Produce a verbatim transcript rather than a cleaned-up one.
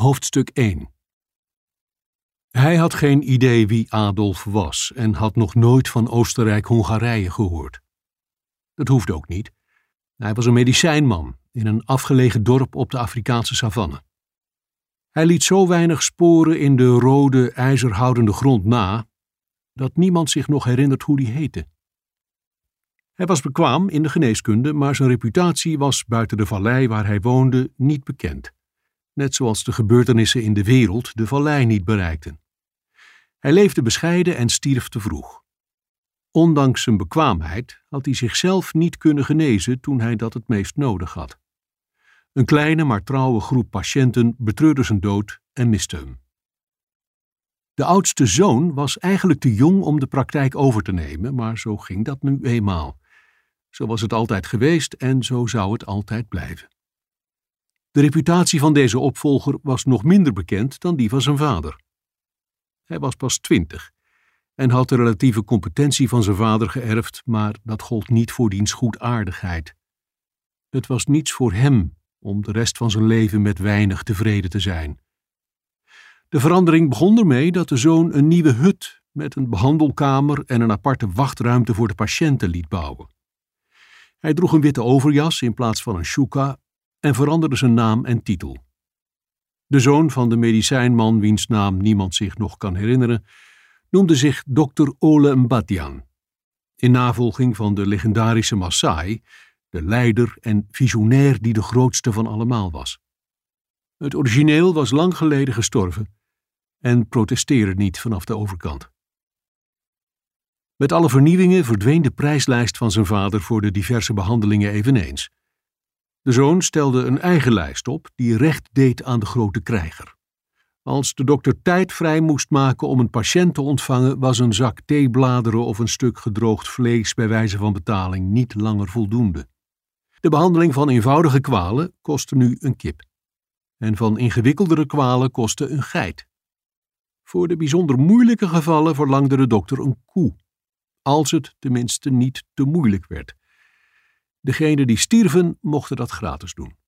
Hoofdstuk één. Hij had geen idee wie Adolf was en had nog nooit van Oostenrijk-Hongarije gehoord. Dat hoefde ook niet. Hij was een medicijnman in een afgelegen dorp op de Afrikaanse savanne. Hij liet zo weinig sporen in de rode, ijzerhoudende grond na, dat niemand zich nog herinnert hoe die heette. Hij was bekwaam in de geneeskunde, maar zijn reputatie was buiten de vallei waar hij woonde niet bekend. Net zoals de gebeurtenissen in de wereld de vallei niet bereikten. Hij leefde bescheiden en stierf te vroeg. Ondanks zijn bekwaamheid had hij zichzelf niet kunnen genezen toen hij dat het meest nodig had. Een kleine maar trouwe groep patiënten betreurde zijn dood en miste hem. De oudste zoon was eigenlijk te jong om de praktijk over te nemen, maar zo ging dat nu eenmaal. Zo was het altijd geweest en zo zou het altijd blijven. De reputatie van deze opvolger was nog minder bekend dan die van zijn vader. Hij was pas twintig en had de relatieve competentie van zijn vader geërfd, maar dat gold niet voor diens goedaardigheid. Het was niets voor hem om de rest van zijn leven met weinig tevreden te zijn. De verandering begon ermee dat de zoon een nieuwe hut met een behandelkamer en een aparte wachtruimte voor de patiënten liet bouwen. Hij droeg een witte overjas in plaats van een shuka en veranderde zijn naam en titel. De zoon van de medicijnman, wiens naam niemand zich nog kan herinneren, noemde zich dokter Ole Mbatian, in navolging van de legendarische Maasai, de leider en visionair die de grootste van allemaal was. Het origineel was lang geleden gestorven en protesteerde niet vanaf de overkant. Met alle vernieuwingen verdween de prijslijst van zijn vader voor de diverse behandelingen eveneens. De zoon stelde een eigen lijst op die recht deed aan de grote krijger. Als de dokter tijd vrij moest maken om een patiënt te ontvangen, was een zak theebladeren of een stuk gedroogd vlees bij wijze van betaling niet langer voldoende. De behandeling van eenvoudige kwalen kostte nu een kip. En van ingewikkeldere kwalen kostte een geit. Voor de bijzonder moeilijke gevallen verlangde de dokter een koe, als het tenminste niet te moeilijk werd. Degenen die stierven mochten dat gratis doen.